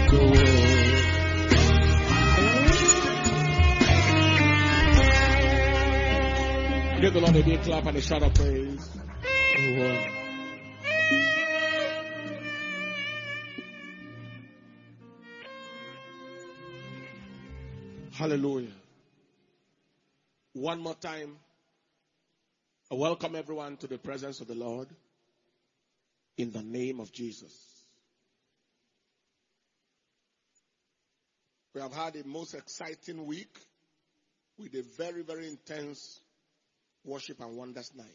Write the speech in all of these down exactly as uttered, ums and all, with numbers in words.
the world. Give the Lord a big clap and a shout of praise. Oh, hallelujah. One more time, I welcome everyone to the presence of the Lord in the name of Jesus. We have had a most exciting week with a very, very intense worship and wonders night.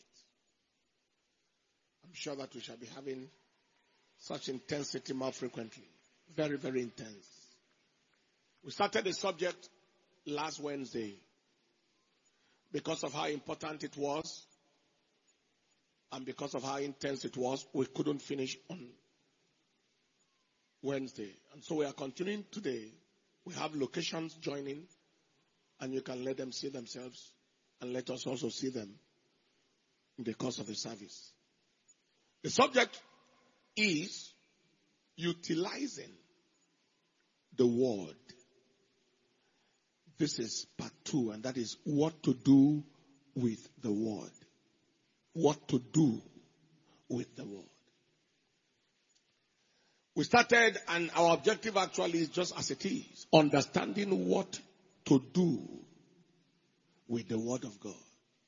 I'm sure that we shall be having such intensity more frequently. Very, very intense. We started the subject last Wednesday because of how important it was and because of how intense it was. We couldn't finish on Wednesday. And so we are continuing today. We have locations joining, and you can let them see themselves, and let us also see them in the course of the service. The subject is utilizing the word. This is part two, and that is what to do with the word. What to do with the word. We started, and our objective actually is just as it is, understanding what to do with the word of God.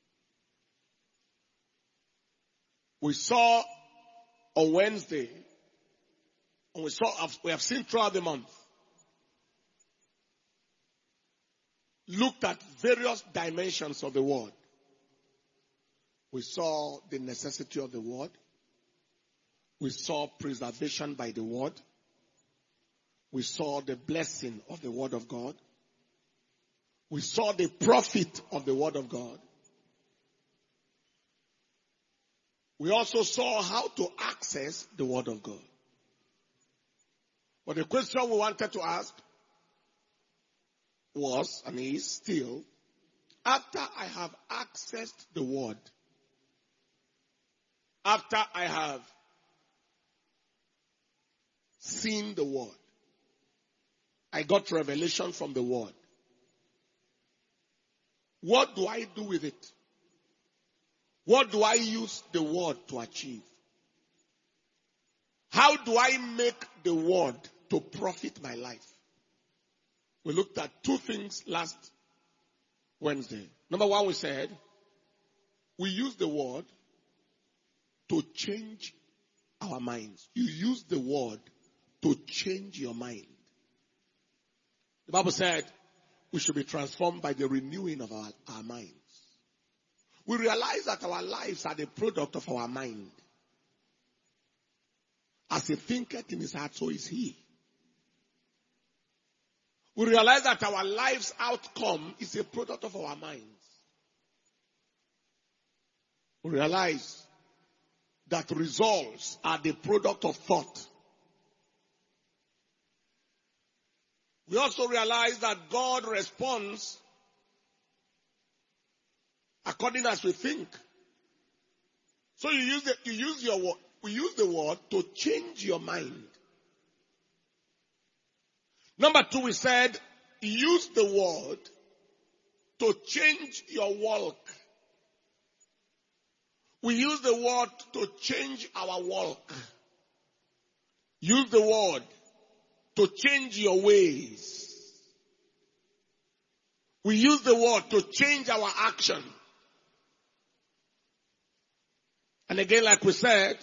We saw on Wednesday, and we saw, we have seen throughout the month, looked at various dimensions of the word. We saw the necessity of the word. We saw preservation by the word. We saw the blessing of the word of God. We saw the profit of the word of God. We also saw how to access the word of God. But the question we wanted to ask was, and is still, after I have accessed the word, after I have seen the word, I got revelation from the word, what do I do with it? What do I use the word to achieve? How do I make the word to profit my life? We looked at two things last Wednesday. Number one, we said, we use the word to change our minds. You use the word to change your mind. The Bible said we should be transformed by the renewing of our, our minds. We realize that our lives are the product of our mind. As he thinketh in his heart, so is he. We realize that our life's outcome is a product of our minds. We realize that results are the product of thought. We also realize that God responds according as we think. So you use the, you use your word, we use the word to change your mind. Number two, we said, use the word to change your walk. We use the word to change our walk. Use the word to change your ways. We use the word to change our action. And again, like we said,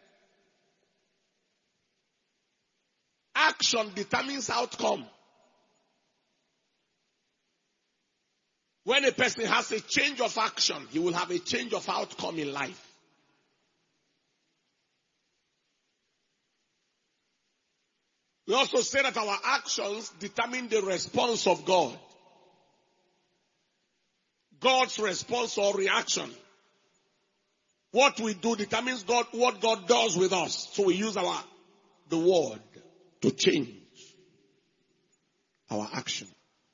action determines outcome. When a person has a change of action, he will have a change of outcome in life. We also say that our actions determine the response of God. God's response or reaction. What we do determines God, what God does with us. So we use our, the word to change our action.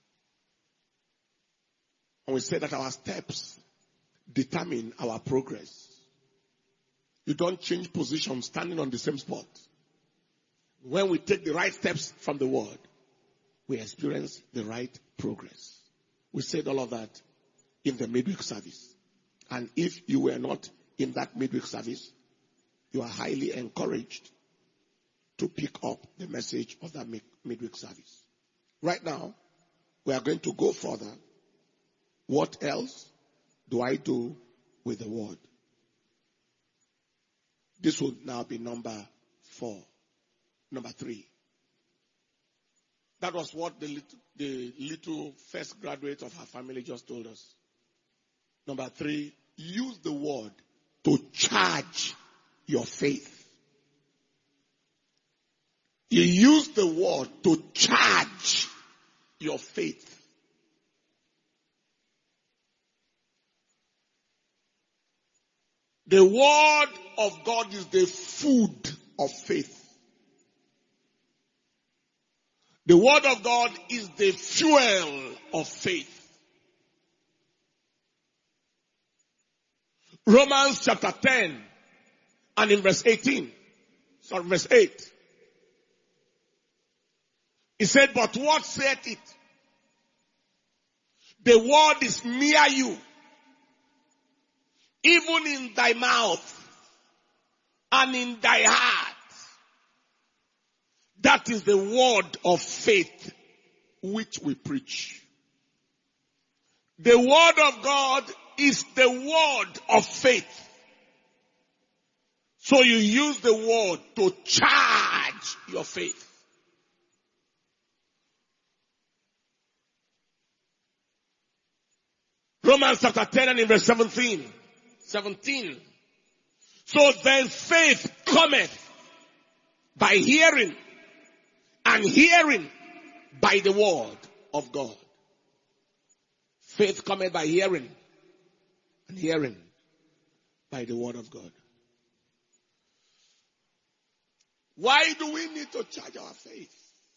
And we say that our steps determine our progress. You don't change position standing on the same spot. When we take the right steps from the word, we experience the right progress. We said all of that in the midweek service. And if you were not in that midweek service, you are highly encouraged to pick up the message of that midweek service. Right now, we are going to go further. What else do I do with the word? This will now be number four. Number three. That was what the little, the little first graduate of her family just told us. Number three, use the word to charge your faith. You use the word to charge your faith. The word of God is the food of faith. The word of God is the fuel of faith. Romans chapter ten and in verse eighteen, sorry, verse eight. He said, but what saith it? The word is near you, even in thy mouth and in thy heart. That is the word of faith which we preach. The word of God is the word of faith. So you use the word to charge your faith. Romans chapter ten and in verse seventeen. seventeen. So then faith cometh by hearing, and hearing by the word of God. Faith cometh by hearing, and hearing by the word of God. Why do we need to charge our faith?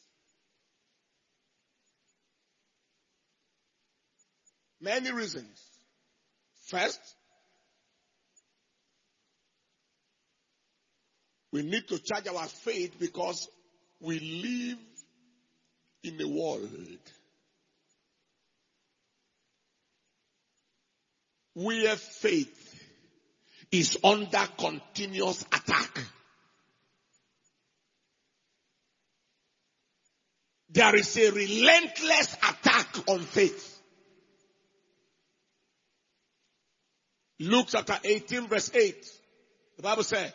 Many reasons. First, we need to charge our faith because we live in a world where faith is under continuous attack. There is a relentless attack on faith. Luke chapter eighteen verse eight. The Bible said,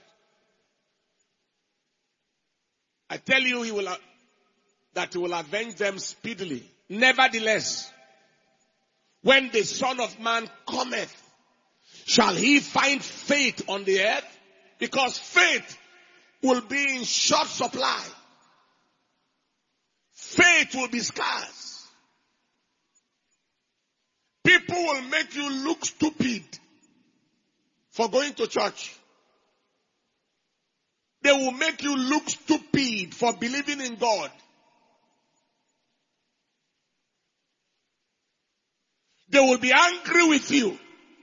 I tell you he will, that he will avenge them speedily. Nevertheless, when the Son of Man cometh, shall he find faith on the earth? Because faith will be in short supply. Faith will be scarce. People will make you look stupid for going to church. They will make you look stupid for believing in God. They will be angry with you.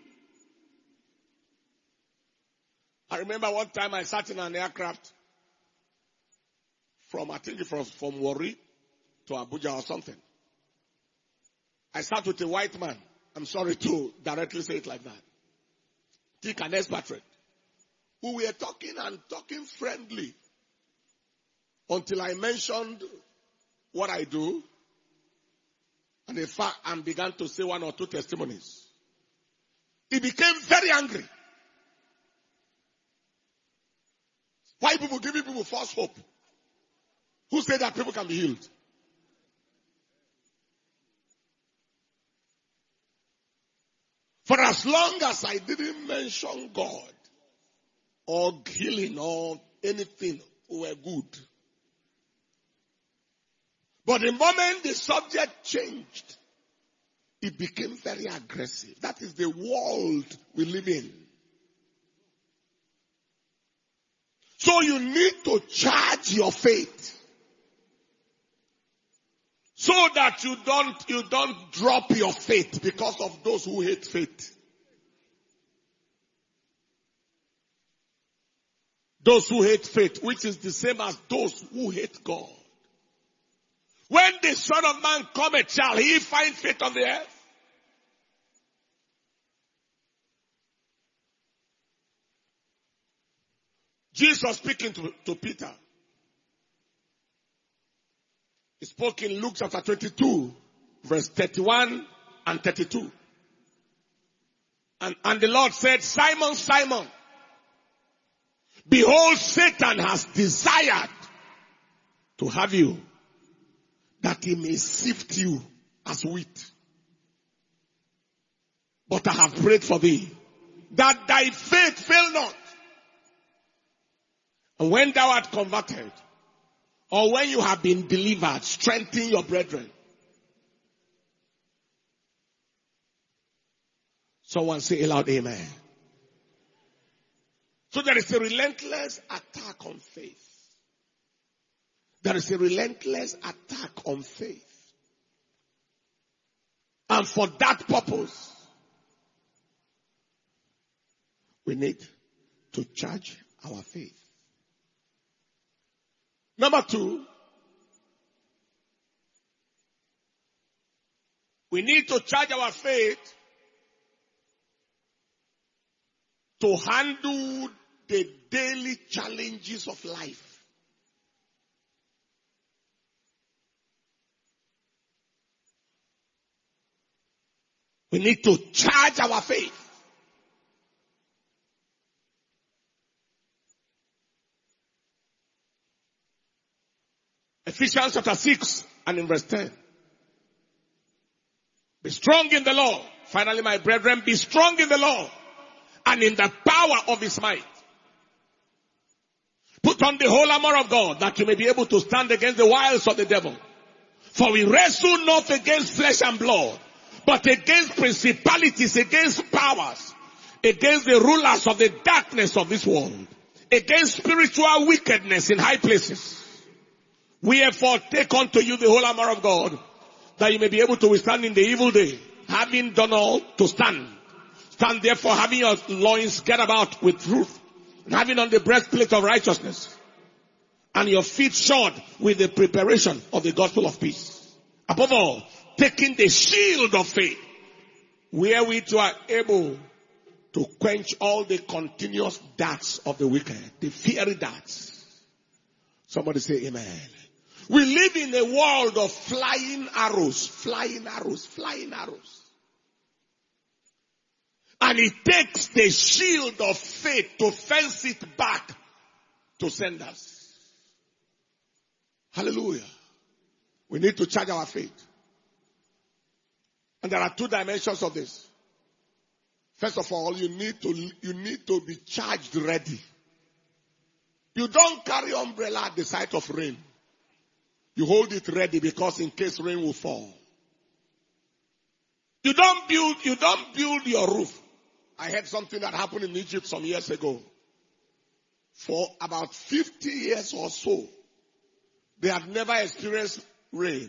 I remember one time I sat in an aircraft from, I think it was from Warri to Abuja or something. I sat with a white man. I'm sorry to directly say it like that. Think an expatriate. We were talking and talking friendly until I mentioned what I do. And in fact, I began to say one or two testimonies. He became very angry. Why people giving people false hope? Who said that people can be healed? For as long as I didn't mention God or healing or anything, we were good. But the moment the subject changed, it became very aggressive. That is the world we live in. So you need to charge your faith so that you don't, you don't drop your faith because of those who hate faith. Those who hate faith, which is the same as those who hate God. When the Son of Man cometh, shall he find faith on the earth? Jesus speaking to, to Peter. He spoke in Luke chapter twenty-two, verse thirty-one and thirty-two. And, and the Lord said, Simon, Simon, behold, Satan has desired to have you, that he may sift you as wheat. But I have prayed for thee, that thy faith fail not. And when thou art converted, or when you have been delivered, strengthen your brethren. Someone say aloud, amen. So there is a relentless attack on faith. There is a relentless attack on faith. And for that purpose, we need to charge our faith. Number two, we need to charge our faith to handle the daily challenges of life. We need to charge our faith. Ephesians chapter six and in verse ten. Be strong in the Lord. Finally, my brethren, be strong in the Lord and in the power of his might. Put on the whole armor of God, that you may be able to stand against the wiles of the devil. For we wrestle not against flesh and blood, but against principalities, against powers, against the rulers of the darkness of this world, against spiritual wickedness in high places. Wherefore take unto you the whole armor of God, that you may be able to withstand in the evil day, having done all to stand. Stand therefore, having your loins girt about with truth, and having on the breastplate of righteousness, and your feet shod with the preparation of the gospel of peace. Above all, taking the shield of faith, wherewith you are able to quench all the continuous darts of the wicked, the fiery darts. Somebody say amen. We live in a world of flying arrows, flying arrows, flying arrows. And it takes the shield of faith to fence it back to senders. Hallelujah. We need to charge our faith. And there are two dimensions of this. First of all, you need to, you need to be charged ready. You don't carry umbrella at the sight of rain. You hold it ready because in case rain will fall. You don't build, you don't build your roof. I heard something that happened in Egypt some years ago. For about fifty years or so, they had never experienced rain,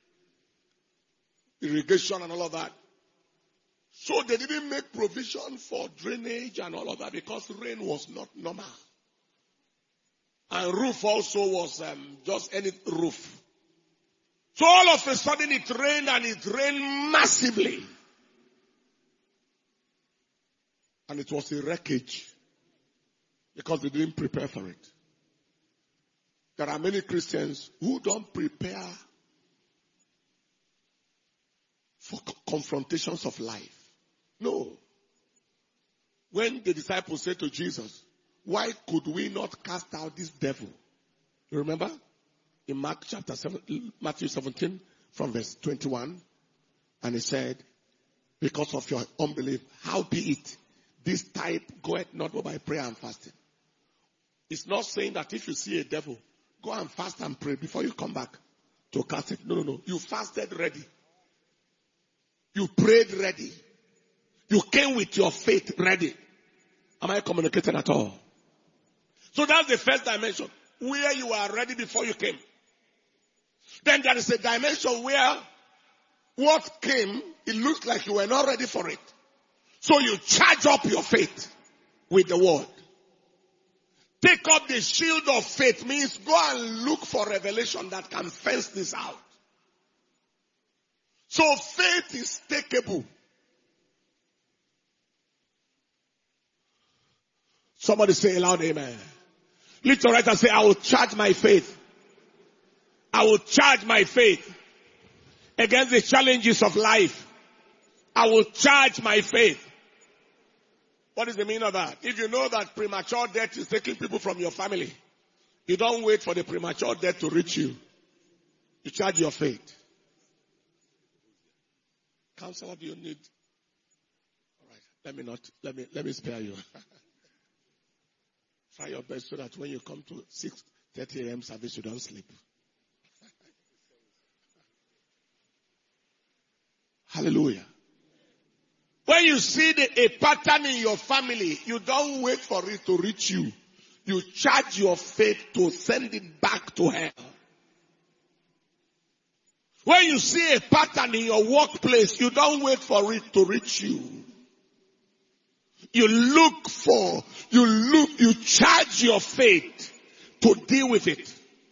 irrigation and all of that. So they didn't make provision for drainage and all of that because rain was not normal. And roof also was um, just any roof. So all of a sudden it rained and it rained massively. And it was a wreckage because they didn't prepare for it. There are many Christians who don't prepare for confrontations of life. No. When the disciples said to Jesus, why could we not cast out this devil? You remember? In Mark chapter seven, Matthew seventeen from verse twenty-one. And he said, because of your unbelief, how be it? This type goeth not but by prayer and fasting. It's not saying that if you see a devil, go and fast and pray before you come back to cast it. No, no, no. You fasted ready. You prayed ready. You came with your faith ready. Am I communicating at all? So that's the first dimension, where you are ready before you came. Then there is a dimension where what came, it looks like you were not ready for it. So you charge up your faith with the word. Take up the shield of faith means go and look for revelation that can fence this out. So faith is takeable. Somebody say aloud, amen. Lift your right hand and say, I will charge my faith. I will charge my faith against the challenges of life. I will charge my faith. What is the meaning of that? If you know that premature death is taking people from your family, you don't wait for the premature death to reach you. You charge your faith. Counselor, do you need? All right. Let me not, let me, let me spare you. Try your best so that when you come to six thirty a.m. service, you don't sleep. Hallelujah. When you see the, a pattern in your family, you don't wait for it to reach you. You charge your faith to send it back to hell. When you see a pattern in your workplace, you don't wait for it to reach you. You look for, you look, you charge your faith to deal with it.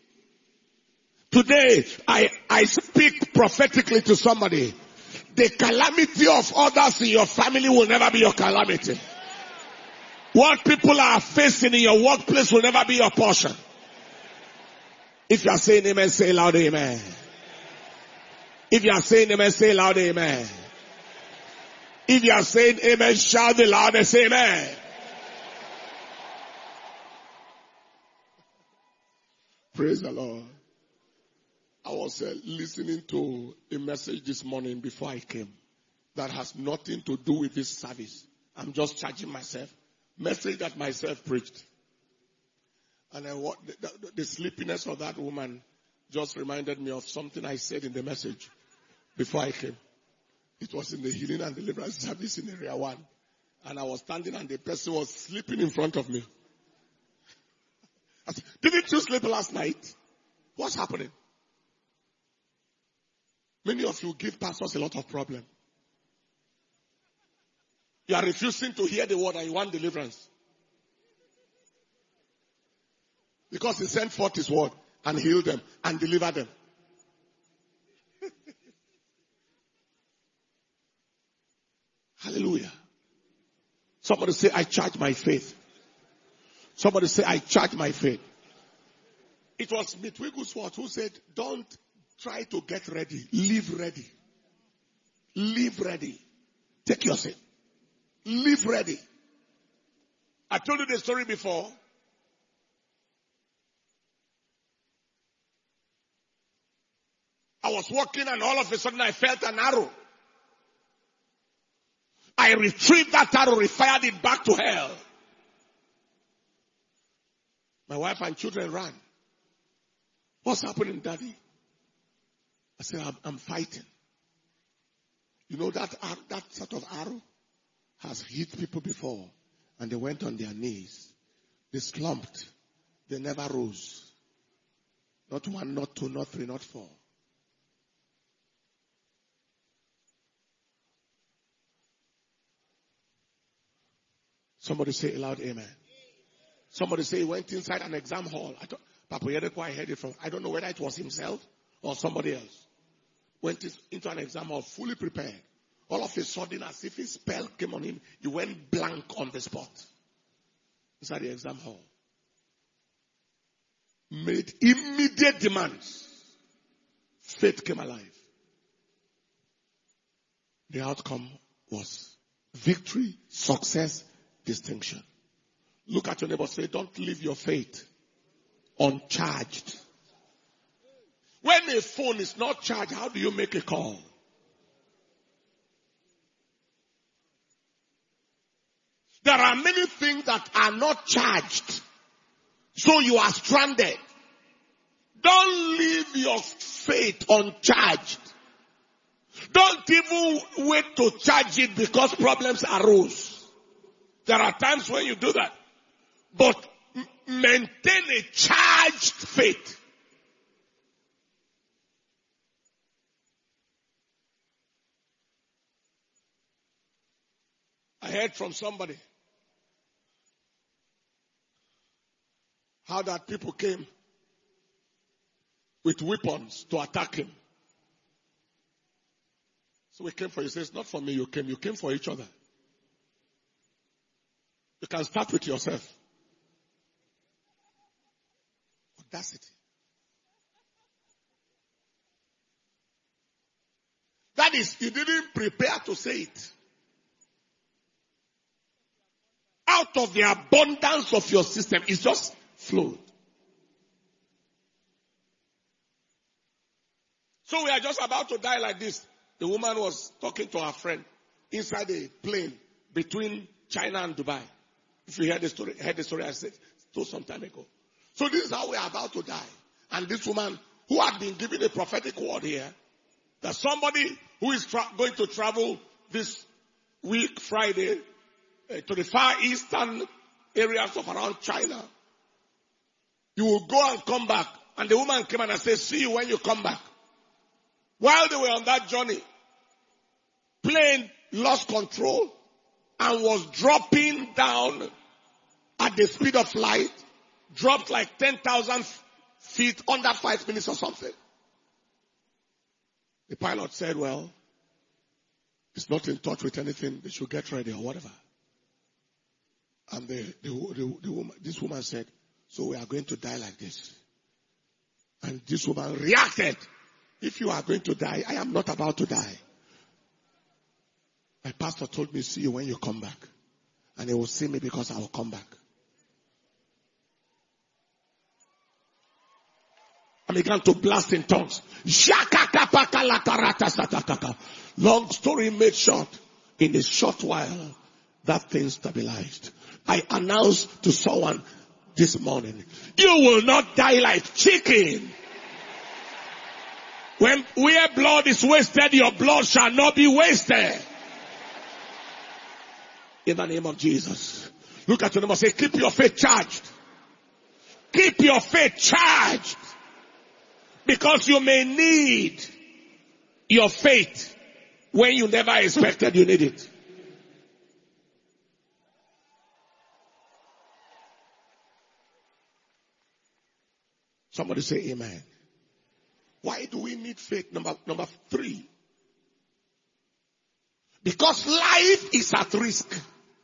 Today, I, I speak prophetically to somebody. The calamity of others in your family will never be your calamity. What people are facing in your workplace will never be your portion. If you are saying amen, say loud amen. If you are saying amen, say loud amen. If you are saying amen, shout the loudest amen. Praise the Lord. I was uh, listening to a message this morning before I came that has nothing to do with this service. I'm just charging myself. Message that myself preached. And I, what, the, the, the sleepiness of that woman just reminded me of something I said in the message before I came. It was in the healing and deliverance service in area one. And I was standing and the person was sleeping in front of me. I said, didn't you sleep last night? What's happening? Many of you give pastors a lot of problem. You are refusing to hear the word and you want deliverance. Because he sent forth his word and healed them and delivered them. Hallelujah. Somebody say, I charge my faith. Somebody say, I charge my faith. It was Smith Wigglesworth who said, don't try to get ready. Live ready. Live ready. Take your seat. Live ready. I told you the story before. I was walking and all of a sudden I felt an arrow. I retrieved that arrow, refired it back to hell. My wife and children ran. What's happening, Daddy? I said, I'm, I'm fighting. You know that that sort of arrow has hit people before, and they went on their knees. They slumped. They never rose. Not one, not two, not three, not four. Somebody say aloud, amen. Somebody say he went inside an exam hall. I Papa Yedeko, I heard it from. I don't know whether it was himself or somebody else. Went into an exam hall fully prepared. All of a sudden, as if his spell came on him, he went blank on the spot. Inside the exam hall. Made immediate demands. Faith came alive. The outcome was victory, success, distinction. Look at your neighbor, say, don't leave your faith uncharged. When a phone is not charged, how do you make a call? There are many things that are not charged. So you are stranded. Don't leave your faith uncharged. Don't even wait to charge it because problems arose. There are times when you do that. But maintain a charged faith. I heard from somebody how that people came with weapons to attack him. So we came for you. He says, not for me you came. You came for each other. You can start with yourself. Audacity. That is, you didn't prepare to say it. Out of the abundance of your system, it's just flowed. So we are just about to die like this. The woman was talking to her friend inside a plane between China and Dubai. If you heard the story, heard the story I said told some time ago. So this is how we are about to die. And this woman who had been given a prophetic word here, that somebody who is tra- going to travel this week, Friday, uh, to the far eastern areas of around China, you will go and come back. And the woman came and I said, see you when you come back. While they were on that journey, plane lost control and was dropping down at the speed of light, dropped like ten thousand feet under five minutes or something. The pilot said, well, it's not in touch with anything. They should get ready or whatever. And the, the, the, the woman, this woman said, so we are going to die like this. And this woman reacted. If you are going to die, I am not about to die. My pastor told me, see you when you come back. And he will see me because I will come back. I began to blast in tongues. Long story made short. In a short while, that thing stabilized. I announced to someone this morning, you will not die like chicken. When where blood is wasted, your blood shall not be wasted. In the name of Jesus. Look at your neighbor and say, keep your faith charged. Keep your faith charged. Because you may need your faith when you never expected you need it. Somebody say amen. Why do we need faith? Number, number three. Because life is at risk.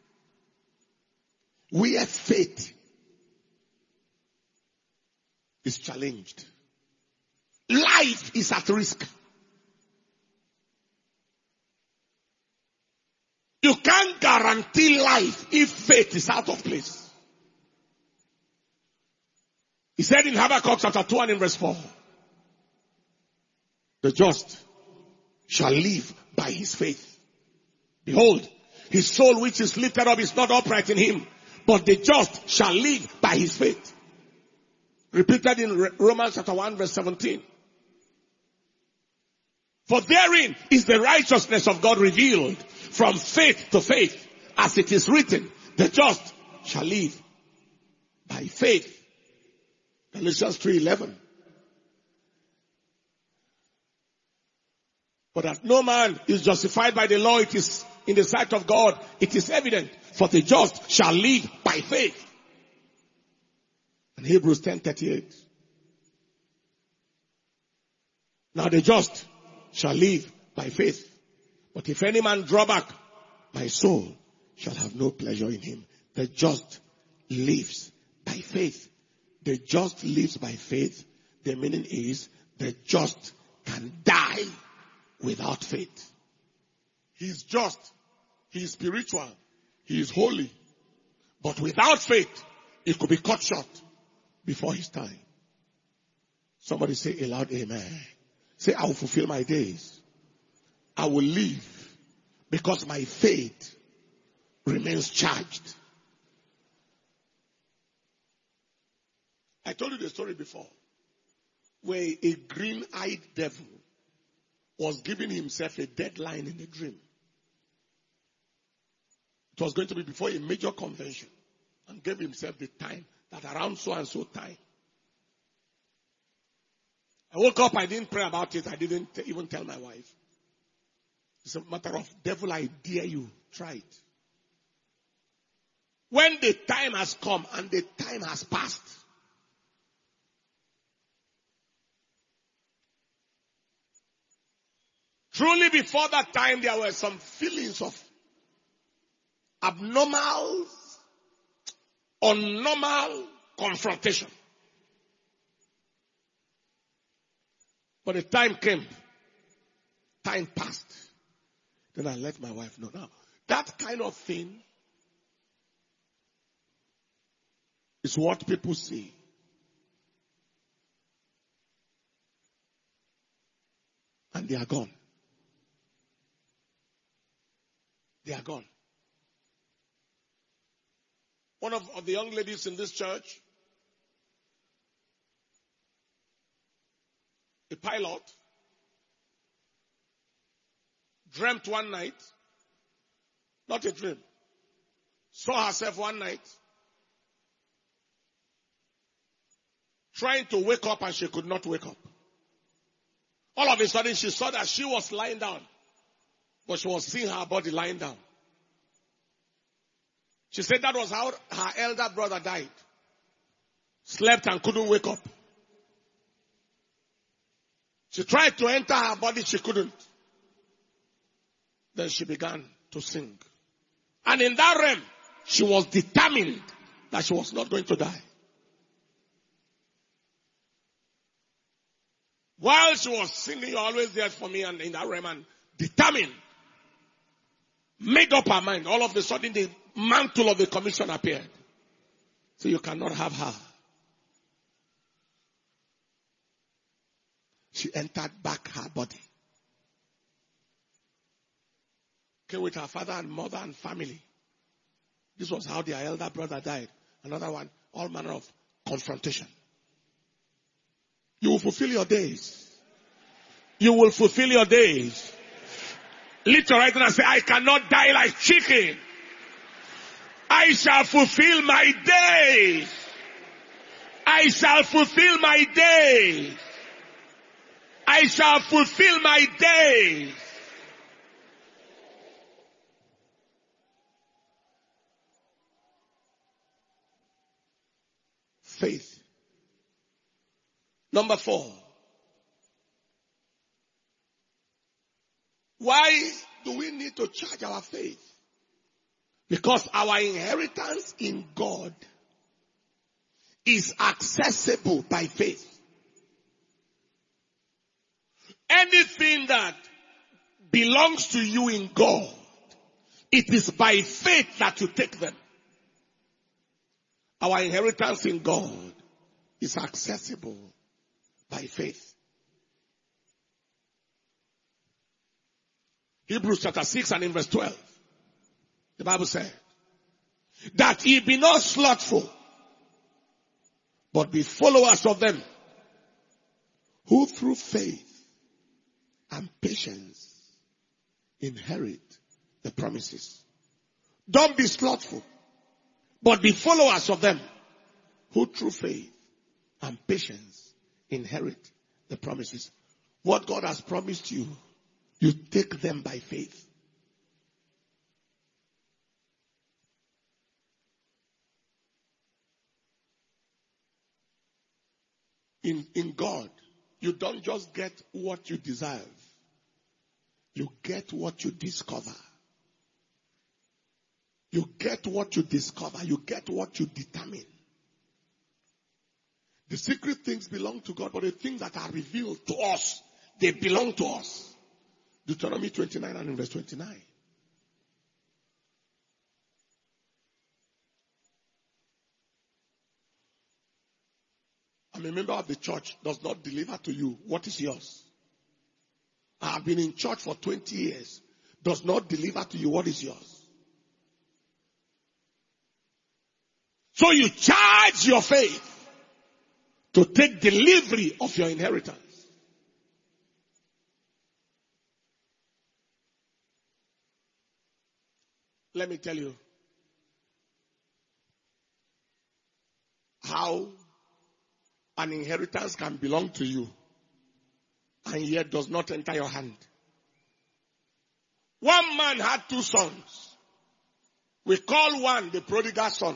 Where faith is challenged. Life is at risk. You can't guarantee life if faith is out of place. He said in Habakkuk chapter two and in verse four, the just shall live by his faith. Behold, his soul which is lifted up is not upright in him, but the just shall live by his faith. Repeated in Romans chapter one verse seventeen. For therein is the righteousness of God revealed from faith to faith, as it is written, the just shall live by faith. Galatians three eleven. But that no man is justified by the law, it is in the sight of God, it is evident, for the just shall live by faith. And Hebrews ten thirty-eight. Now the just shall live by faith. But if any man draw back, my soul shall have no pleasure in him. The just lives by faith. The just lives by faith. The meaning is the just can die without faith. He is just. He is spiritual. He is holy. But without faith, it could be cut short before his time. Somebody say a loud amen. Say, I will fulfill my days. I will live because my faith remains charged. I told you the story before where a green-eyed devil was giving himself a deadline in a dream. It was going to be before a major convention and gave himself the time that around so and so time. I woke up, I didn't pray about it, I didn't even tell my wife. It's a matter of devil, I dare you, try it. When the time has come and the time has passed, Truly before that time there were some feelings of abnormal, unnormal confrontation. But the time came. Time passed. Then I let my wife know. Now, that kind of thing is what people see. And they are gone. They are gone. One of, of the young ladies in this church, a pilot, dreamt one night, not a dream, saw herself one night, trying to wake up and she could not wake up. All of a sudden she saw that she was lying down, but she was seeing her body lying down. She said that was how her elder brother died. Slept and couldn't wake up. She tried to enter her body, she couldn't. Then she began to sing. And in that realm, she was determined that she was not going to die. While she was singing, you're always there for me, and in that realm, and determined, made up her mind. All of a sudden, the mantle of the commission appeared. So you cannot have her. She entered back her body. Came with her father and mother and family. This was how their elder brother died. Another one, all manner of confrontation. You will fulfill your days. You will fulfill your days. Lift your right hand and say, I cannot die like chicken. I shall fulfill my days. I shall fulfill my days. I shall fulfill my days. Faith. Number four. Why do we need to charge our faith? Because our inheritance in God is accessible by faith. Anything that belongs to you in God, it is by faith that you take them. Our inheritance in God is accessible by faith. Hebrews chapter six and in verse twelve. The Bible said, that ye be not slothful, but be followers of them, who through faith and patience inherit the promises. Don't be slothful, but be followers of them, who through faith and patience inherit the promises. What God has promised you, you take them by faith. In, in God, you don't just get what you deserve. You get what you discover. You get what you discover. You get what you determine. The secret things belong to God, but the things that are revealed to us, they belong to us. Deuteronomy twenty-nine and in verse twenty-nine. I'm a member of the church, does not deliver to you what is yours. I have been in church for twenty years, does not deliver to you what is yours. So you charge your faith to take delivery of your inheritance. Let me tell you how an inheritance can belong to you and yet does not enter your hand. One man had two sons. We call one the prodigal son,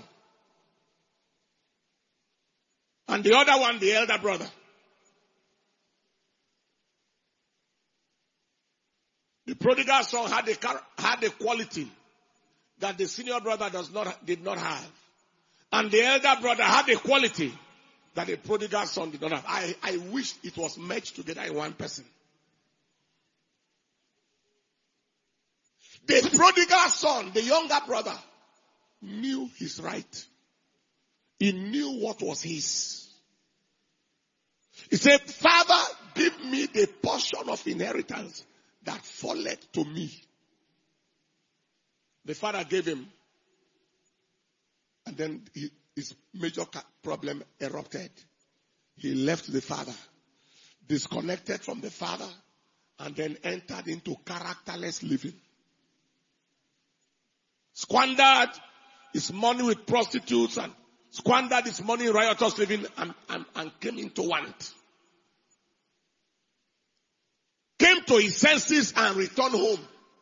and the other one the elder brother. The prodigal son had a, had a quality that the senior brother does not, did not have. And the elder brother had a quality that the prodigal son did not have. I, I wish it was merged together in one person. The prodigal son, the younger brother, knew his right. He knew what was his. He said, Father, give me the portion of inheritance that falleth to me. The father gave him. And then he, his major problem erupted. He left the father, disconnected from the father, and then entered into characterless living. Squandered his money with prostitutes and squandered his money in riotous living and, and, and came into want. Came to his senses and returned home.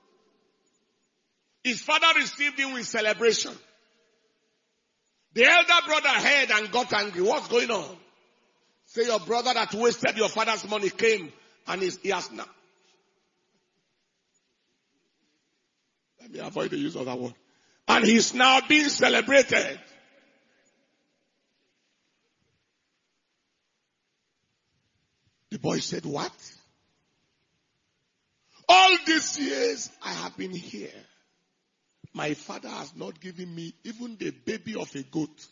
His father received him with celebration. The elder brother heard and got angry. What's going on? Say your brother that wasted your father's money came and he has now. Let me avoid the use of that word. And he's now being celebrated. The boy said, what? All these years I have been here. My father has not given me even the baby of a goat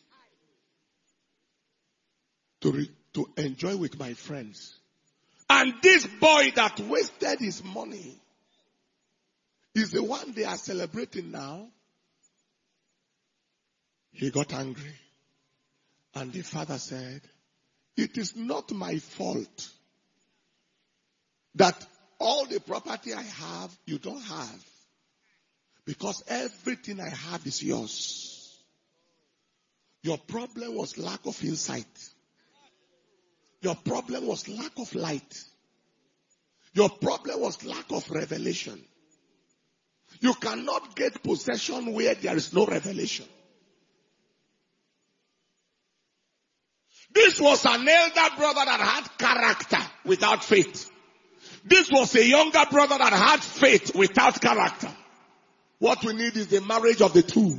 to, re- to enjoy with my friends. And this boy that wasted his money is the one they are celebrating now. He got angry. And the father said, it is not my fault that all the property I have, you don't have. Because everything I have is yours. Your problem was lack of insight. Your problem was lack of light. Your problem was lack of revelation. You cannot get possession where there is no revelation. This was an elder brother that had character without faith. This was a younger brother that had faith without character. What we need is the marriage of the two.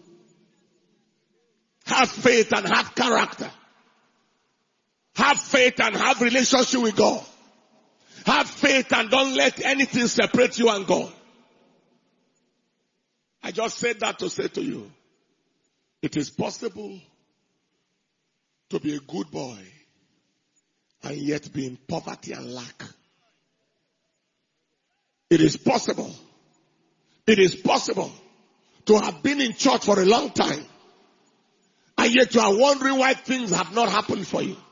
Have faith and have character. Have faith and have relationship with God. Have faith and don't let anything separate you and God. I just said that to say to you, it is possible to be a good boy and yet be in poverty and lack. It is possible. It is possible to have been in church for a long time and yet you are wondering why things have not happened for you.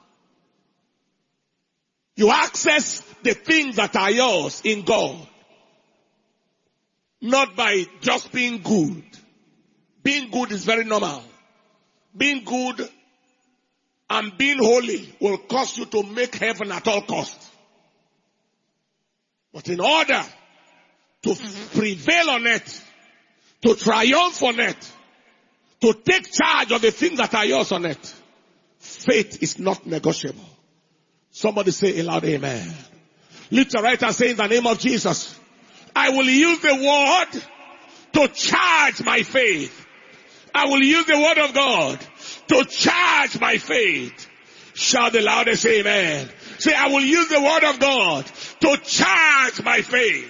You access the things that are yours in God, not by just being good. Being good is very normal. Being good and being holy will cause you to make heaven at all costs. But in order to prevail on it, to triumph on it, to take charge of the things that are yours on it, faith is not negotiable. Somebody say a loud amen. Lift your right hand and say, in the name of Jesus, I will use the word to charge my faith. I will use the word of God to charge my faith. Shout the loudest amen. Say, I will use the word of God to charge my faith.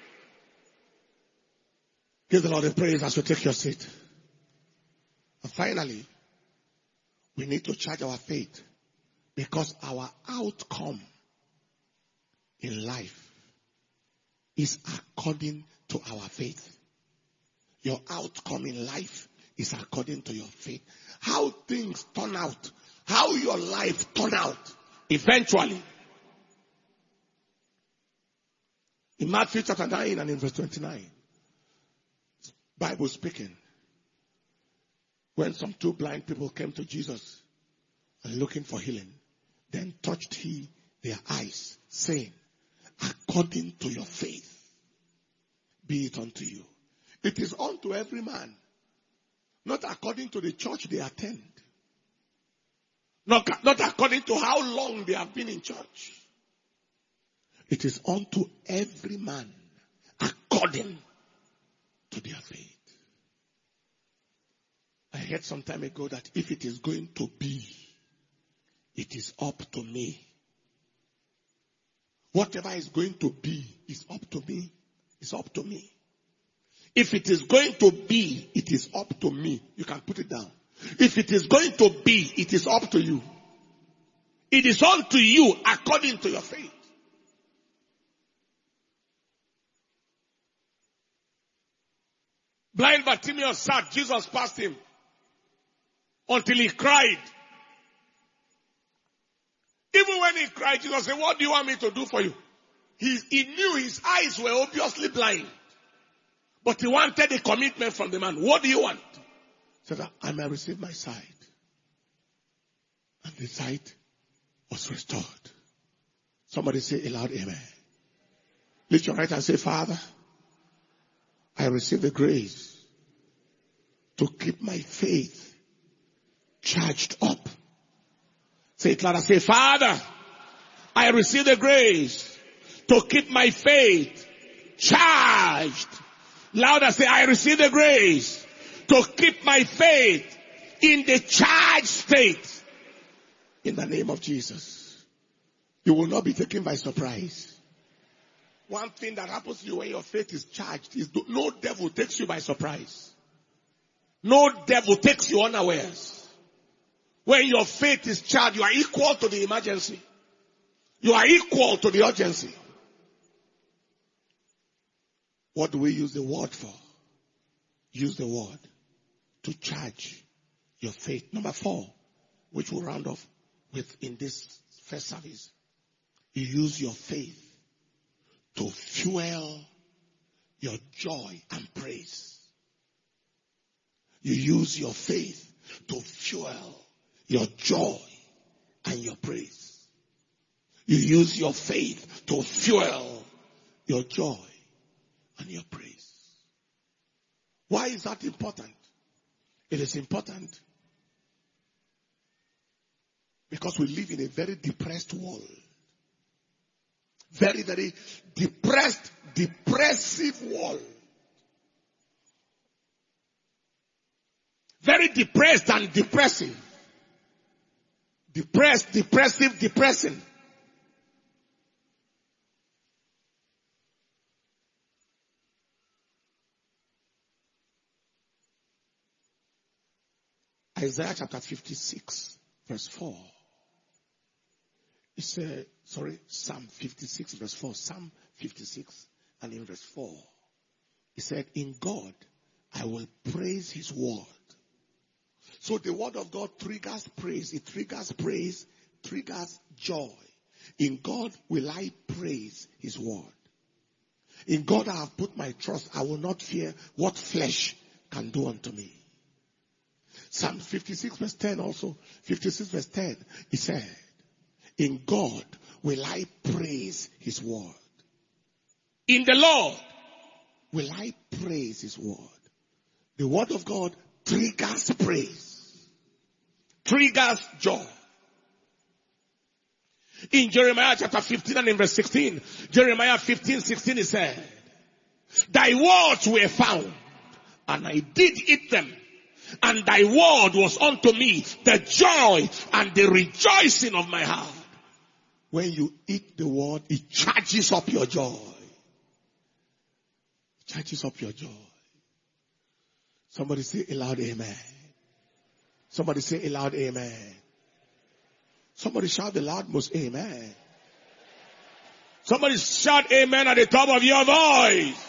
Give the Lord a praise as you take your seat. And finally, we need to charge our faith because our outcome in life is according to our faith. Your outcome in life is according to your faith. How things turn out, how your life turn out, eventually. In Matthew chapter nine and in verse twenty-nine, Bible speaking, when some two blind people came to Jesus and looking for healing, then touched he their eyes, saying, according to your faith, be it unto you. It is unto every man, not according to the church they attend, not, not according to how long they have been in church. It is unto every man according to their faith. I heard some time ago that if it is going to be, it is up to me. Whatever is going to be is up to me. It's up to me. If it is going to be, it is up to me. You can put it down. If it is going to be, it is up to you. It is unto you according to your faith. Blind Bartimaeus sat, Jesus passed him until he cried. Even when he cried, Jesus said, what do you want me to do for you? He, he knew his eyes were obviously blind. But he wanted a commitment from the man. What do you want? He said, I may receive my sight. And the sight was restored. Somebody say aloud, amen. Lift your right hand and say, Father, I receive the grace to keep my faith charged up. Say it louder. Say, Father, I receive the grace to keep my faith charged. Louder, say, I receive the grace to keep my faith in the charged state. In the name of Jesus. You will not be taken by surprise. One thing that happens to you when your faith is charged is no devil takes you by surprise. No devil takes you unawares. When your faith is charged, you are equal to the emergency. You are equal to the urgency. What do we use the word for? Use the word to charge your faith. Number four, which we'll round off with in this first service. You use your faith to fuel your joy and praise. You use your faith to fuel your joy and your praise. You use your faith to fuel your joy and your praise. Why is that important? It is important because we live in a very depressed world. Very, very depressed, depressive world. Very depressed and depressing. Depressed, depressive, depressing. Isaiah chapter fifty-six, verse four. It said, sorry, Psalm fifty-six, verse four. Psalm fifty-six, and in verse four. He said, in God, I will praise his word. So the word of God triggers praise. It triggers praise, triggers joy. In God will I praise his word. In God I have put my trust. I will not fear what flesh can do unto me. Psalm fifty-six verse ten also. fifty-six verse ten. He said, in God will I praise his word. In the Lord will I praise his word. The word of God triggers praise. Triggers joy. In Jeremiah chapter fifteen and in verse sixteen, Jeremiah fifteen, sixteen, he said, thy words were found, and I did eat them, and thy word was unto me the joy and the rejoicing of my heart. When you eat the word, it charges up your joy. It charges up your joy. Somebody say aloud, amen. Somebody say aloud, amen. Somebody shout the loudmost, amen. Somebody shout amen at the top of your voice.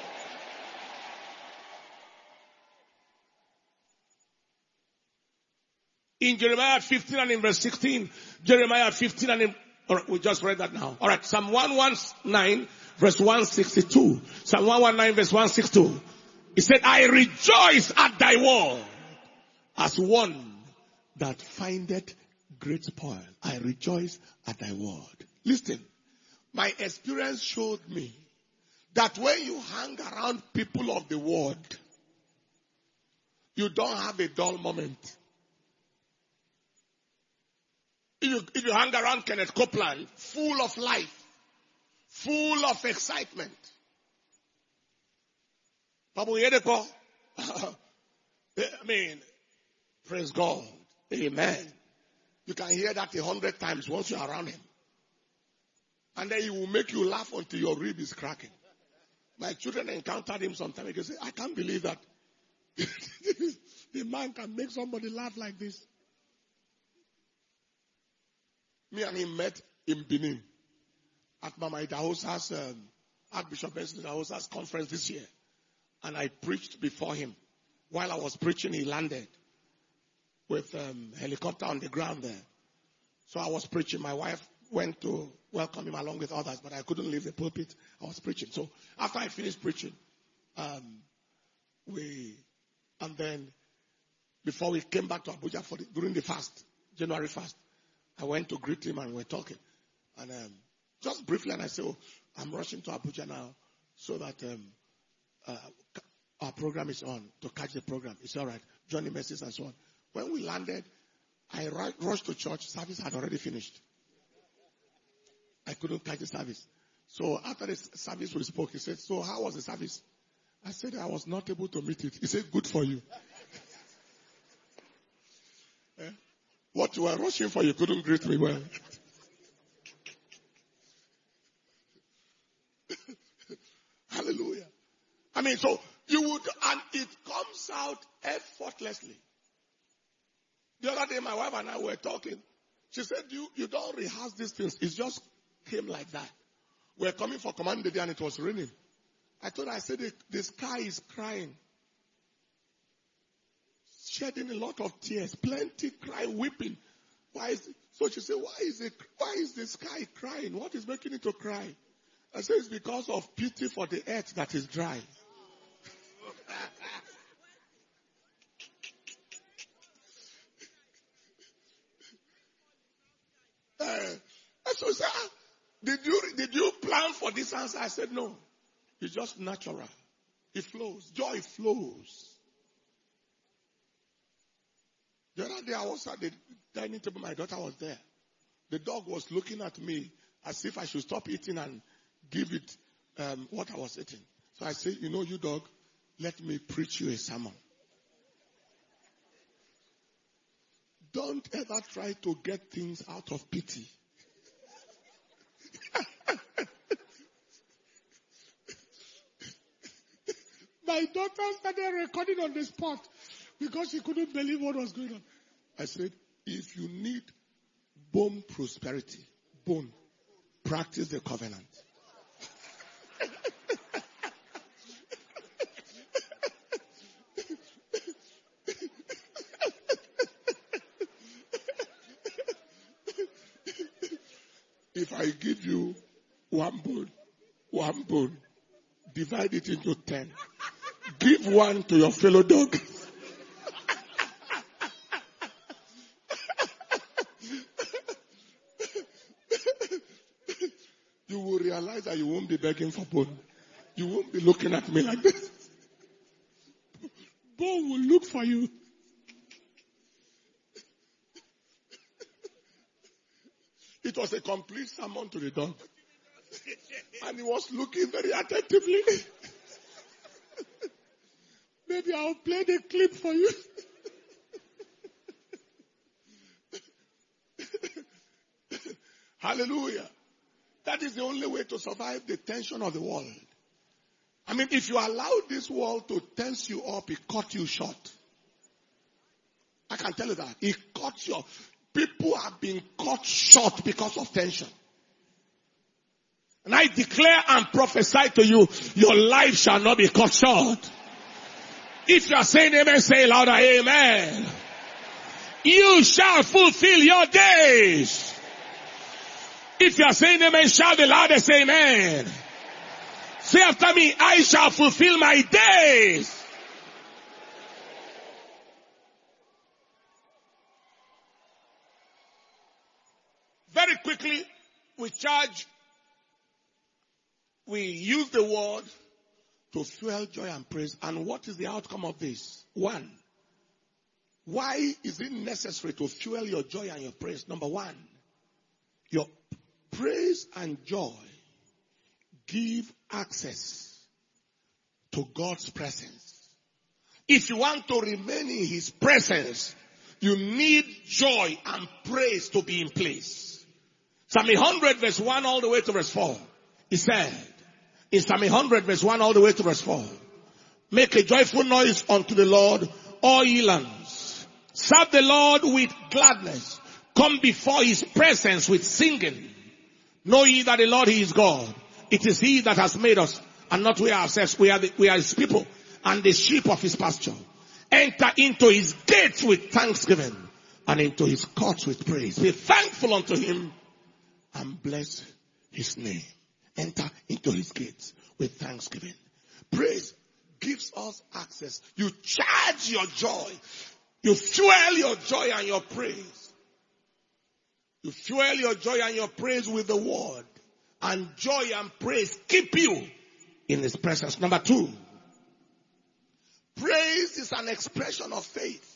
In Jeremiah fifteen and in verse sixteen, Jeremiah fifteen and in, all right, we just read that now. All right, Psalm one nineteen, verse one sixty-two. Psalm one nineteen, verse one sixty-two. He said, I rejoice at thy word as one that findeth great spoil. I rejoice at thy word. Listen, my experience showed me that when you hang around people of the word, you don't have a dull moment. If you, if you hang around Kenneth Copeland, full of life, full of excitement, Papa Yedeko. I mean, praise God. Amen. You can hear that a hundred times once you're around him. And then he will make you laugh until your rib is cracking. My children encountered him sometime. They can say, I can't believe that the man can make somebody laugh like this. Me and him met in Benin at Mama Idahosa's, um, Archbishop Benson Idahosa's conference this year. And I preached before him. While I was preaching, he landed with um, helicopter on the ground there. So I was preaching. My wife went to welcome him along with others, but I couldn't leave the pulpit. I was preaching. So after I finished preaching, um, we, and then before we came back to Abuja for the, during the fast, January fast, I went to greet him and we were talking. And um, just briefly, and I said, oh, I'm rushing to Abuja now so that um, uh, our program is on, to catch the program. It's all right. Johnny Message and so on. When we landed, I rushed to church. Service had already finished. I couldn't catch the service. So after the service we spoke, he said, so how was the service? I said, I was not able to meet it. He said, good for you. eh? What you were rushing for, you couldn't greet me well. Hallelujah. I mean, so you would, and it comes out effortlessly. The other day, my wife and I were talking. She said, you, you don't rehearse these things. It just came like that. We're coming for command the day and it was raining. I told her, I said, the, the sky is crying. Shedding a lot of tears. Plenty cry, weeping. Why is it? So she said, why is it, why is the sky crying? What is making it to cry? I said, it's because of pity for the earth that is dry. uh, so sir, did you did you plan for this answer? I said no. It's just natural. It flows. Joy flows. The other day I was at the dining table. My daughter was there. The dog was looking at me as if I should stop eating and give it um, what I was eating. So I said, you know, you dog, let me preach you a sermon. Don't ever try to get things out of pity. My daughter started recording on the spot because she couldn't believe what was going on. I said, if you need bone prosperity, bone, practice the covenant. If I give you one bone, one bone, divide it into ten. Give one to your fellow dog. You will realize that you won't be begging for bone. You won't be looking at me like this. Bone will look for you. It was a complete sermon to the dog. And he was looking very attentively. Maybe I'll play the clip for you. Hallelujah. That is the only way to survive the tension of the world. I mean, if you allow this world to tense you up, it cut you short. I can tell you that. It cuts you off. People have been cut short because of tension. And I declare and prophesy to you, your life shall not be cut short. If you are saying amen, say louder, amen. You shall fulfill your days. If you are saying amen, shout the loudest, amen. Say after me, I shall fulfill my days. Very quickly, we charge, we use the word to fuel joy and praise. And what is the outcome of this? One, why is it necessary to fuel your joy and your praise? Number one, your praise and joy give access to God's presence. If you want to remain in his presence, you need joy and praise to be in place. Psalm one hundred verse one all the way to verse four. He said, in Psalm one hundred verse one all the way to verse four, make a joyful noise unto the Lord, all ye lands. Serve the Lord with gladness. Come before his presence with singing. Know ye that the Lord he is God. It is he that has made us, and not we ourselves. We are, the, we are his people, and the sheep of his pasture. Enter into his gates with thanksgiving, and into his courts with praise. Be thankful unto him, and bless his name. Enter into his gates with thanksgiving. Praise gives us access. You charge your joy. You fuel your joy and your praise. You fuel your joy and your praise with the word. And joy and praise keep you in his presence. Number two, praise is an expression of faith.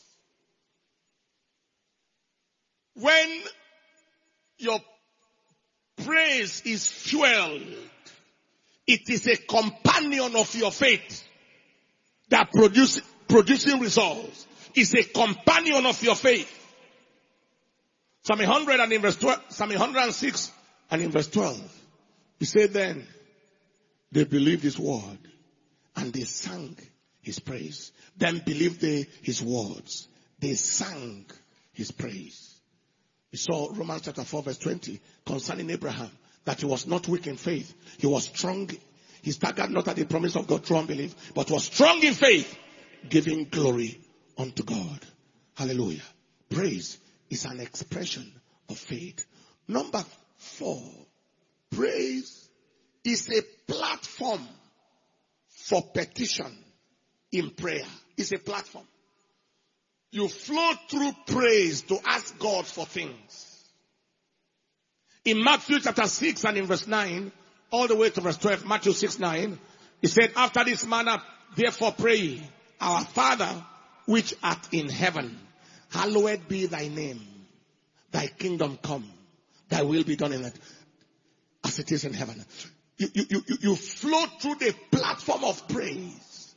When your praise is fueled, it is a companion of your faith that produce, producing results. It's a companion of your faith. Psalm one hundred and in verse twelve, Psalm one hundred six and in verse twelve, he said then, they believed his word and they sang his praise. Then believed they his words. They sang his praise. We saw Romans chapter four verse twenty concerning Abraham, that he was not weak in faith. He was strong. He staggered not at the promise of God through unbelief, but was strong in faith, giving glory unto God. Hallelujah. Praise is an expression of faith. Number four, praise is a platform for petition in prayer. It's a platform. You flow through praise to ask God for things. In Matthew chapter six and in verse nine, all the way to verse twelve, Matthew six, nine, he said, after this manner, therefore pray ye, our Father which art in heaven, hallowed be thy name. Thy kingdom come. Thy will be done in it as it is in heaven. You, you, you, you flow through the platform of praise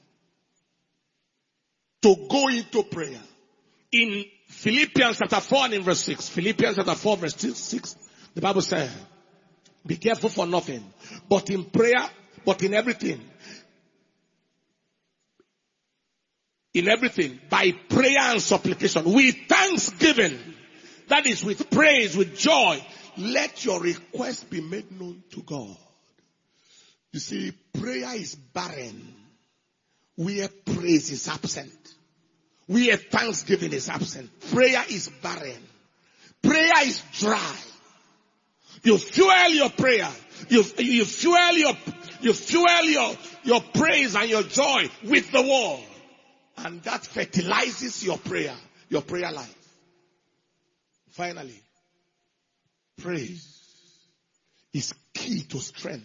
to go into prayer. In Philippians chapter four and in verse six, Philippians chapter four verse six, the Bible says, be careful for nothing, but in prayer, but in everything, in everything, by prayer and supplication, with thanksgiving, that is with praise, with joy, let your request be made known to God. You see, prayer is barren where praise is absent. Where thanksgiving is absent. Prayer is barren. Prayer is dry. You fuel your prayer. You, you fuel your, you fuel your, your praise and your joy with the word. And that fertilizes your prayer, your prayer life. Finally, praise is key to strength.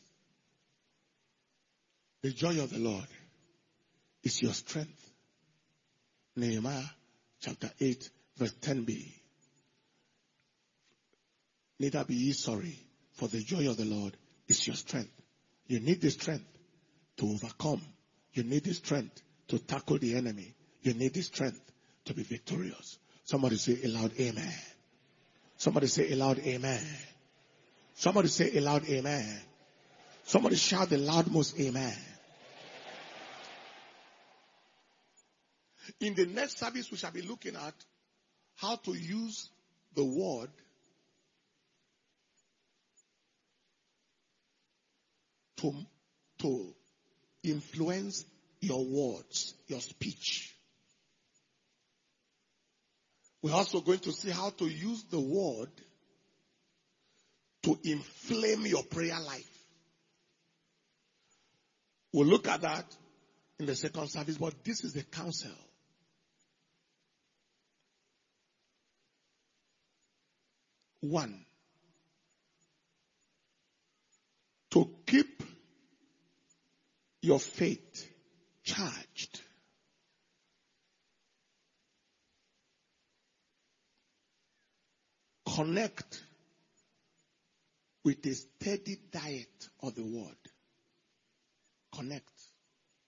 The joy of the Lord is your strength. Nehemiah chapter eight verse ten b. Neither be ye sorry, for the joy of the Lord is your strength. You need the strength to overcome. You need the strength to tackle the enemy. You need the strength to be victorious. Somebody say aloud amen. Somebody say aloud amen. Somebody say aloud amen. Somebody shout the loudmost amen. In the next service, we shall be looking at how to use the word to, to influence your words, your speech. We're also going to see how to use the word to inflame your prayer life. We'll look at that in the second service, but this is the counsel. One, to keep your faith charged. Connect with a steady diet of the word. Connect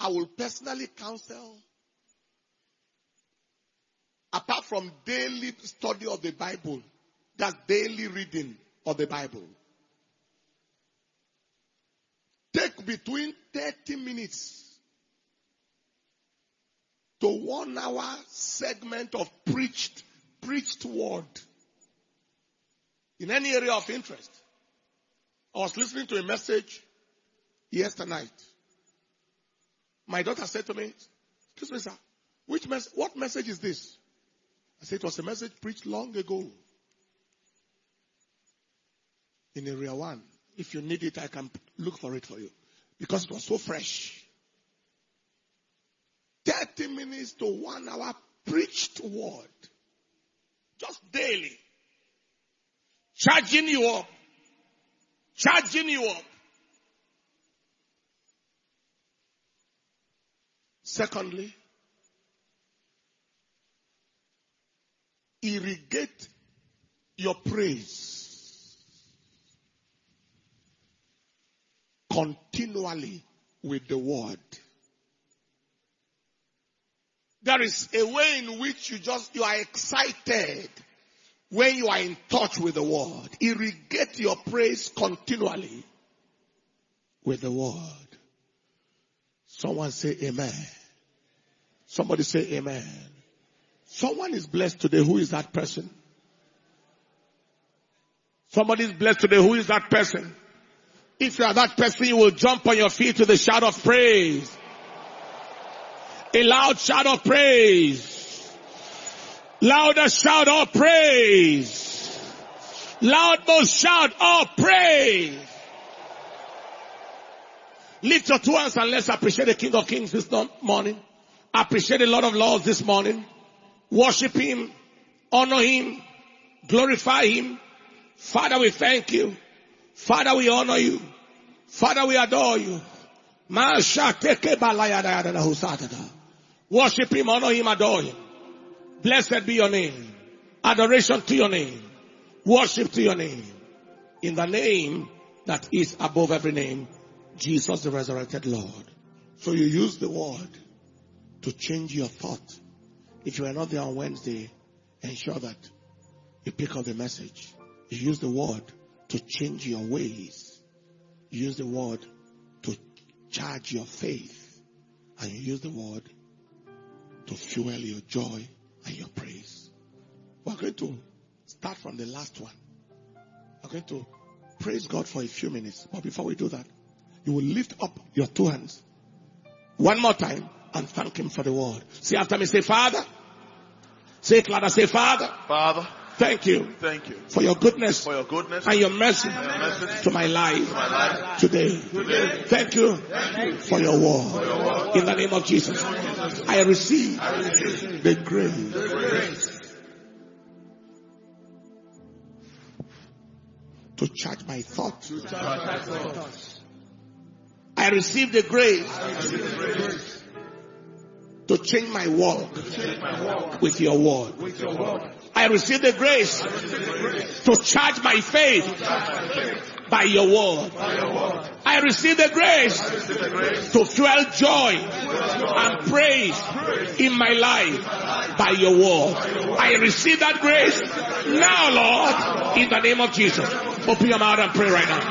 I will personally counsel. Apart from daily study of the Bible, that's daily reading of the Bible. Take between thirty minutes to one hour segment of preached, preached word in any area of interest. I was listening to a message yesterday night. My daughter said to me, excuse me, sir, which mes- what message is this? I said it was a message preached long ago in Area One. If you need it, I can look for it for you. Because it was so fresh. thirty minutes to one hour preached word. Just daily. Charging you up. Charging you up. Secondly, irrigate your praise continually with the word. There is a way in which you just, you are excited when you are in touch with the word. Irrigate your praise continually with the word. Someone say amen. Somebody say amen. Someone is blessed today. Who is that person? Somebody is blessed today. Who is that person? If you are that person, you will jump on your feet to the shout of praise. A loud shout of praise. Louder shout of praise. Loudmost shout of praise. Lift your two hands and let's appreciate the King of Kings this morning. Appreciate the Lord of Lords this morning. Worship Him. Honor Him. Glorify Him. Father, we thank you. Father, we honor you. Father, we adore you. Worship Him, honor Him, adore Him. Blessed be your name. Adoration to your name. Worship to your name. In the name that is above every name, Jesus the resurrected Lord. So you use the word to change your thought. If you are not there on Wednesday, ensure that you pick up the message. You use the word to change your ways. You use the word to charge your faith. And you use the word to fuel your joy and your praise. We're going to start from the last one. We're going to praise God for a few minutes. But before we do that, you will lift up your two hands one more time and thank Him for the word. Say after me, say Father. Say it louder, say Father. Father. Thank you. Thank you for your goodness, for your goodness and your mercy, and your mercy to my life, to my life today. today. Thank you, Thank you for your word. for your word. In the name of Jesus, I receive, I receive the grace, the grace to charge my thoughts. to charge my thoughts. I receive the grace, I receive the grace to change my walk, to change my walk with your word. with your word. I receive the grace, I receive the grace to charge my faith, to charge my faith by your word. by your word. I receive the grace, I receive the grace to fuel joy and praise in my life by your word. I receive that grace now, Lord, in the name of Jesus. Open your mouth and pray right now.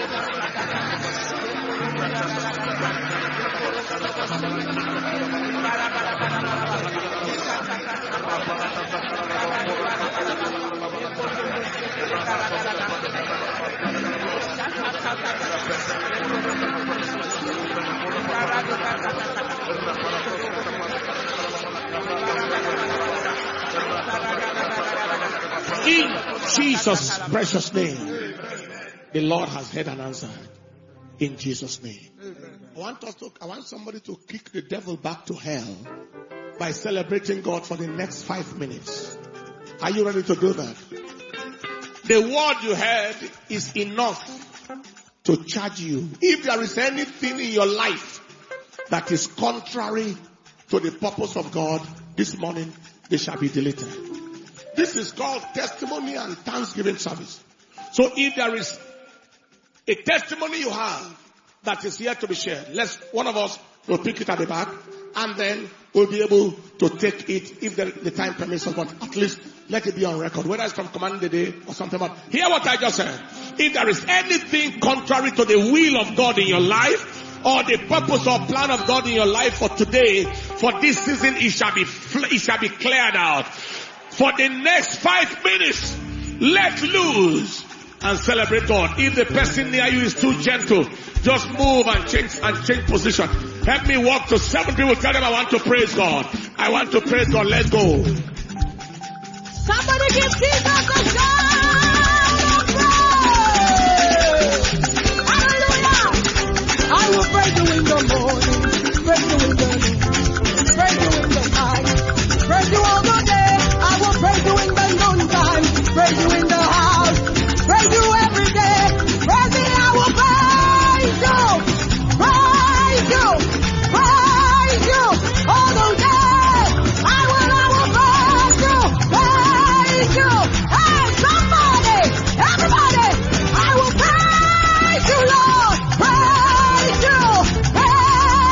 In Jesus' precious name, the Lord has heard and answered. In Jesus' name. I want us to, I want somebody to kick the devil back to hell by celebrating God for the next five minutes. Are you ready to do that? The word you heard is enough to charge you. If there is anything in your life that is contrary to the purpose of God, this morning they shall be deleted. This is called testimony and thanksgiving service. So if there is a testimony you have that is here to be shared, let's, one of us will pick it at the back, and then we'll be able to take it if the, the time permits us, but at least let it be on record, whether it's from commanding the day or something. But hear what I just said. If there is anything contrary to the will of God in your life, or the purpose or plan of God in your life for today, for this season, it shall be, it shall be cleared out. For the next five minutes, let loose and celebrate God. If the person near you is too gentle, just move and change and change position. Help me walk to seven people. Tell them I want to praise God. I want to praise God. Let's go. Somebody give Jesus a shout of praise. Hallelujah. I will praise you in the morning, praise you in the noon, praise you in the night, praise you all the day. I will praise you in the noontime, praise you in the house, praise you every day. Praise me, I will praise you, praise you, praise you all the day. I will, I will praise you, praise you. Hey, somebody, everybody, I will praise you, Lord, praise you, praise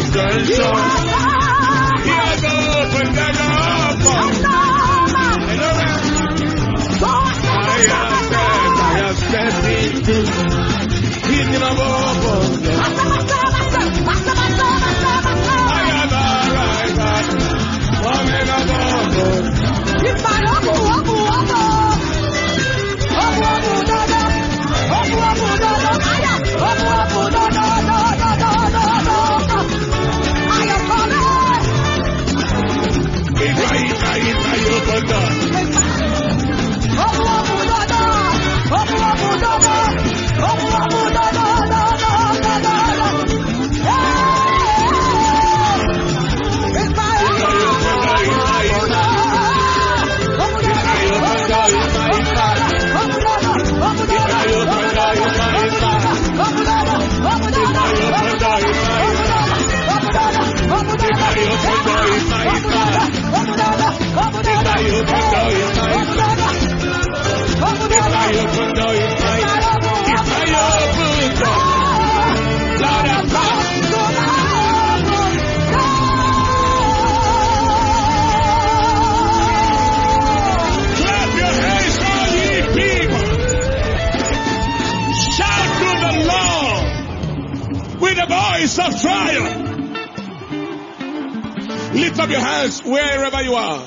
extension. He has opened the door for me. I have stepped, I have stepped into King of all. I have arrived, woman of all. Of triumph. Lift up your hands wherever you are.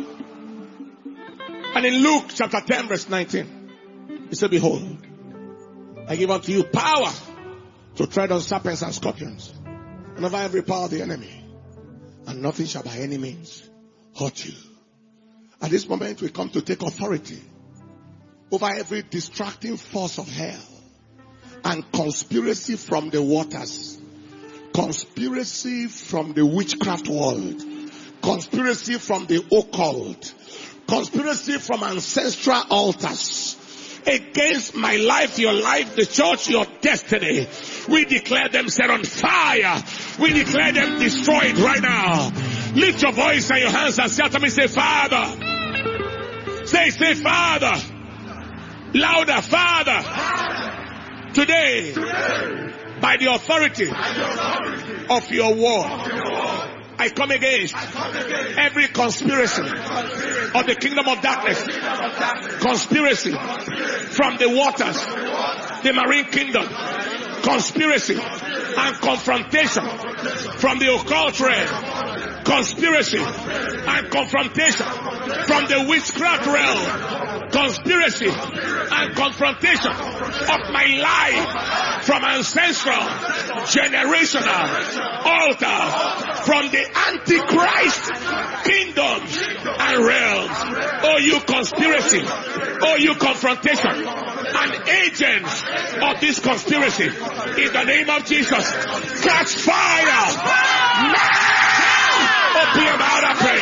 And in Luke chapter ten verse nineteen, he said, behold, I give unto you power to tread on serpents and scorpions and over every power of the enemy, and nothing shall by any means hurt you. At this moment we come to take authority over every distracting force of hell and conspiracy from the waters. Conspiracy from the witchcraft world. Conspiracy from the occult. Conspiracy from ancestral altars. Against my life, your life, the church, your destiny. We declare them set on fire. We declare them destroyed right now. Lift your voice and your hands and say after me, say, Father. Say, say, Father. Louder, Father. Today. Today. By the authority, By the authority of your word, of your word I, come against I come against every conspiracy, every conspiracy of the kingdom of darkness, of darkness conspiracy, conspiracy from the waters, from the, waters the marine kingdom, conspiracy, conspiracy and confrontation, confrontation from the occult realm, conspiracy and confrontation from the witchcraft realm, conspiracy and confrontation of my life from ancestral, generational altars, from the Antichrist kingdoms and realms. Oh, you conspiracy, oh, you confrontation and agents of this conspiracy, in the name of Jesus, catch fire now. Open your mouth and pray.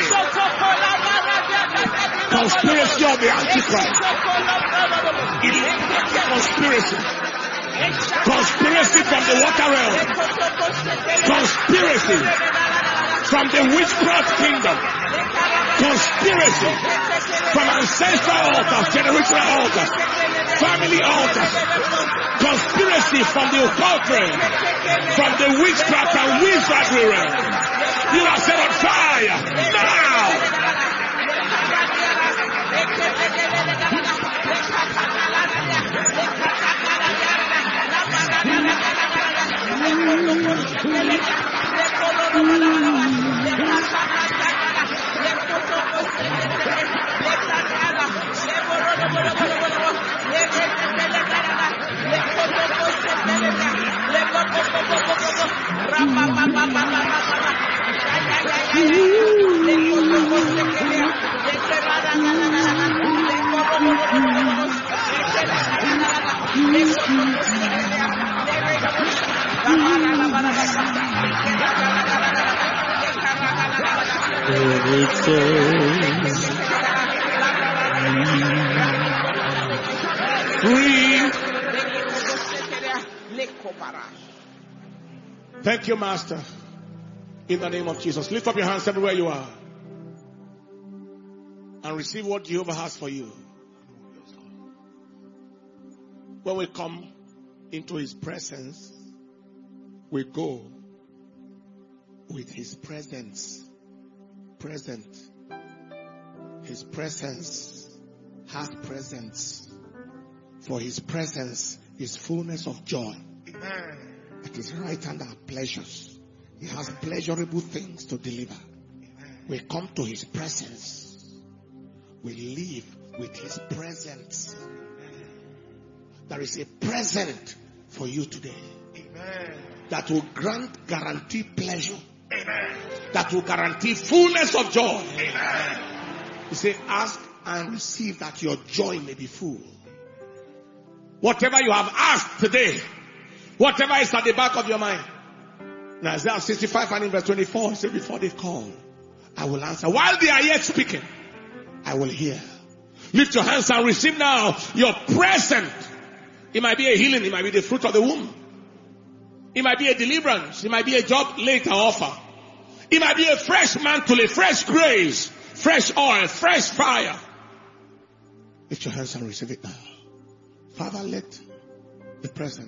Conspiracy of the Antichrist. Conspiracy. Conspiracy from the water realm. Conspiracy from the witchcraft kingdom. Conspiracy from ancestral altars, generational altars, family altars. Conspiracy from the occult realm, from the witchcraft and wizardry realm. You are set on fire now. Thank you, Master. In the name of Jesus. Lift up your hands everywhere you are. And receive what Jehovah has for you. When we come into His presence, we go with his presence. Present. His presence has presence. For his presence is fullness of joy. Amen. At his right hand are pleasures. He has pleasurable things to deliver. Amen. We come to his presence. We live with his presence. Amen. There is a present for you today. Amen. That will grant guarantee pleasure. Amen. That will guarantee fullness of joy. Amen. He said, ask and receive that your joy may be full. Whatever you have asked today, whatever is at the back of your mind. In Isaiah sixty-five and in verse twenty-four, he said, before they call, I will answer. While they are yet speaking, I will hear. Lift your hands and receive now your present. It might be a healing. It might be the fruit of the womb. It might be a deliverance. It might be a job later offer. It might be a fresh mantle, a fresh grace, fresh oil, fresh fire. Lift your hands and receive it now. Father, let the present.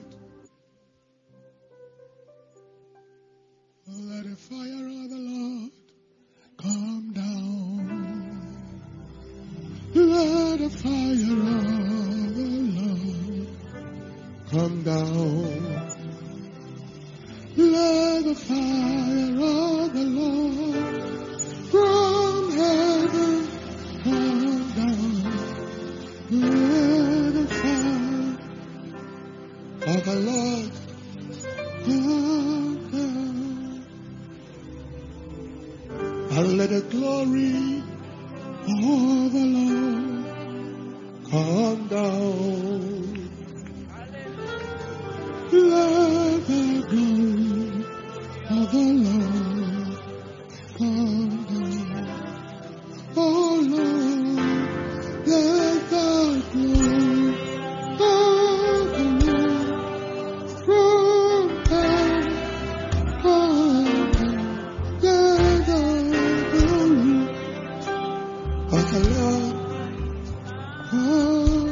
Let the fire of the Lord come down. Let the fire of the Lord come down. Let the fire of the Lord from heaven come down. Let the fire of the Lord come down. And let the glory of the Lord come down. Let the glory of the Lord come down. Oh Lord, let the glory of the Lord from heaven come down. Let the glory of the Lord come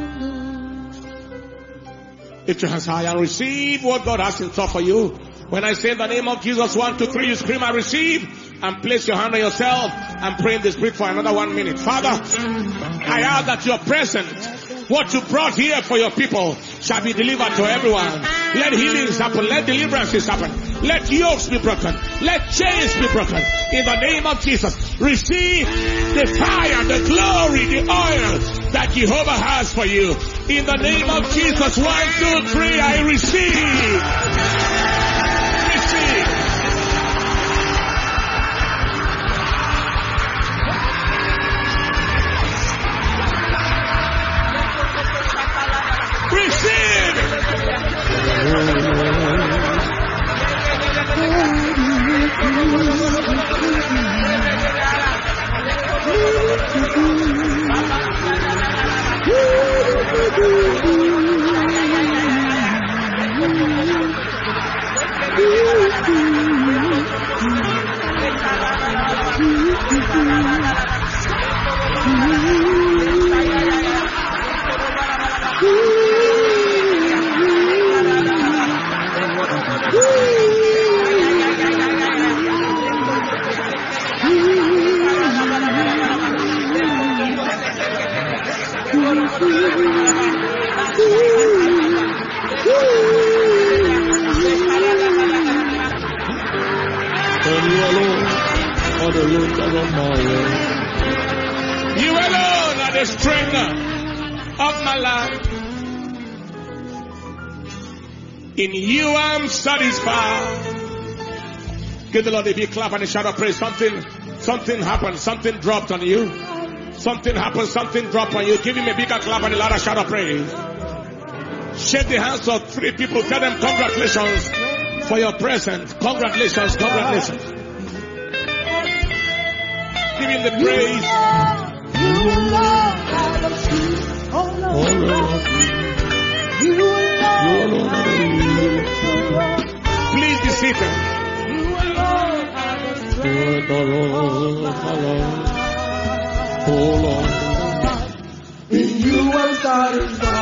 down. Lift your hands high and receive what God has in store for you. When I say the name of Jesus, one, two, three, you scream, I receive, and place your hand on yourself and pray in the Spirit for another one minute. Father, I ask that your presence, what you brought here for your people, shall be delivered to everyone. Let healings happen. Let deliverances happen. Let yokes be broken. Let chains be broken. In the name of Jesus, receive the fire, the glory, the oil that Jehovah has for you. In the name of Jesus, one, two, three, I receive. You alone are the strength of my life. In you I'm satisfied. Give the Lord a big clap and a shout of praise. Something, something happened. Something dropped on you. Something happened. Something dropped on you. Give him a bigger clap and a louder shout of praise. Shake the hands of three people. Tell them congratulations for your present. Congratulations. Congratulations. Give him the praise. You alone are the truth. Oh Lord. You alone are the truth. Please be seated. You alone are the strength. Oh Lord. In you I'm satisfied.